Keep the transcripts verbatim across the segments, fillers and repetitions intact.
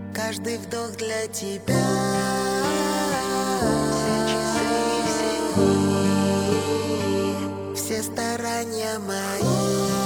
Каждый вдох для тебя. Все часы, все дни, все старания мои,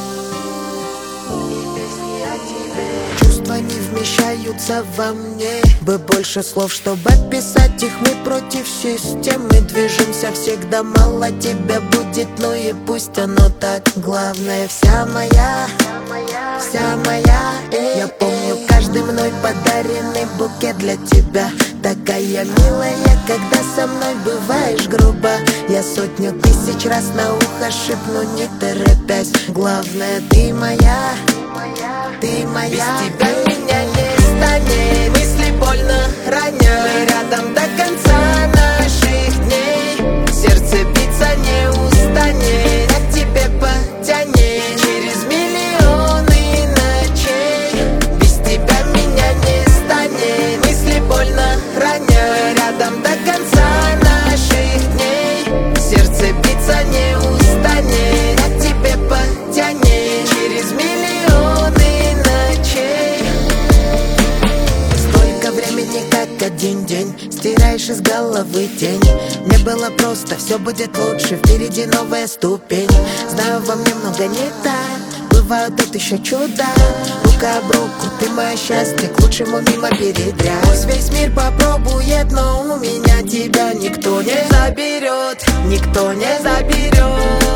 и песни о тебе. Чувства не вмещаются во мне, бы больше слов, чтобы описать их. Мы против системы движемся всегда. Мало тебя будет, ну и пусть оно так. Главное, вся моя, вся моя. Эй, я помню каждый мной подаренный букет для тебя. Такая милая, когда со мной бываешь грубо. Я сотню тысяч раз на ухо шепну, не торопясь. Главное, ты моя, ты моя. Без тебя меня не станет. Мысли больно ранят. Мы рядом до конца наших дней. Сердце биться не устанет, а к тебе потянет через миллионы ночей. Без тебя меня не станет. Мысли больно ранят. Мы рядом до конца наших дней. Сердце биться не устанет, а к тебе потянет через миллионы ночей. Столько времени, как один день, стираешь из головы тень. Мне было просто, все будет лучше, впереди новая ступень. Знаю, во мне много не так, бывают тут еще чудо. Рука об руку, ты мое счастье, к лучшему мимо передряг. Пусть весь мир попробует, но у меня тебя никто не заберет. Никто не заберет.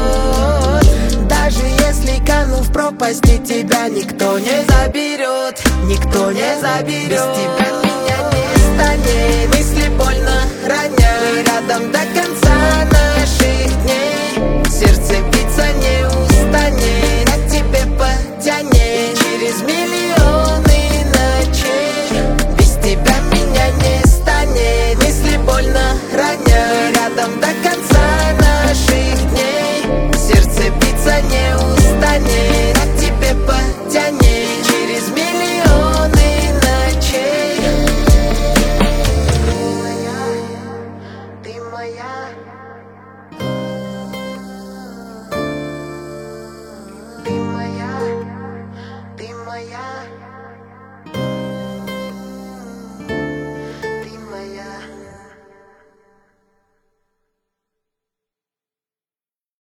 Даже если кану в пропасти, тебя никто не заберет. Никто не заберет. Без тебя меня не станет. Мысли больно ранят. Мы рядом до конца наших дней. Сердце биться не устанет, а к тебе потянет через миллионы ночей. Без тебя меня не станет. Мысли больно ранят. Мы рядом до конца наших дней. Сердце биться не устанет, а к тебе потянет через миллионы ночей. Ты моя, ты моя, ты моя, ты моя.